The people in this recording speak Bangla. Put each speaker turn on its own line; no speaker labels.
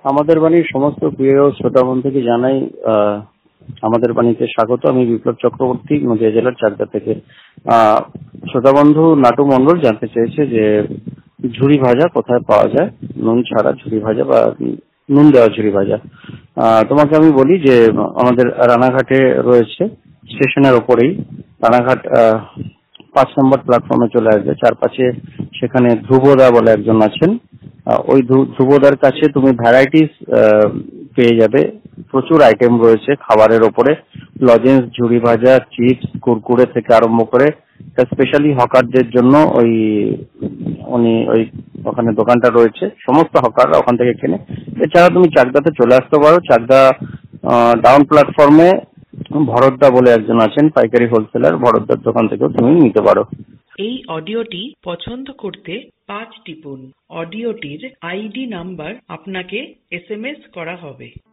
আমাদের বাণীর সমস্ত প্রিয় শ্রোতা বন্ধুকে জানাই আমাদের বাণীতে স্বাগত। আমি বিপ্লব চক্রবর্তী, নদিয়া জেলার চাকদা থেকে। শ্রোতা বন্ধু নাটু মণ্ডল জানতে চেয়েছে যে ঝুরি ভাজা কোথায় পাওয়া যায়, নুন ছাড়া ঝুরি ভাজা বা নুন দেওয়া ঝুরি ভাজা। তোমাকে আমি বলি যে আমাদের রানাঘাটে রয়েছে, স্টেশনের ওপরেই রানাঘাট 5 নম্বর প্ল্যাটফর্মে চলে আসবে। চারপাশে সেখানে ধ্রুবদা বলে একজন আছেন। ওই ধ্রুবদার কাছে তুমি ভ্যারাইটিস পেয়ে যাবে। প্রচুর আইটেম রয়েছে খাবারের ওপরে, লজেন্স, ঝুরি ভাজা, চিপস, কুরকুরে থেকে আরম্ভ করে স্পেশালি হকারদের জন্য উনি ওখানে দোকানটা রয়েছে। সমস্ত হকাররা ওখান থেকে কেনে। এছাড়া তুমি চাকদাতে চলে আসতে পারো। চাকদা ডাউন প্ল্যাটফর্মে ভরতদা বলে একজন আছেন, পাইকারি হোলসেলার। ভরতদার দোকান থেকেও তুমি নিতে পারো।
এই অডিওটি পছন্দ করতে 5 টিপুন। অডিওটির আইডি নাম্বার আপনাকে SMS করা হবে।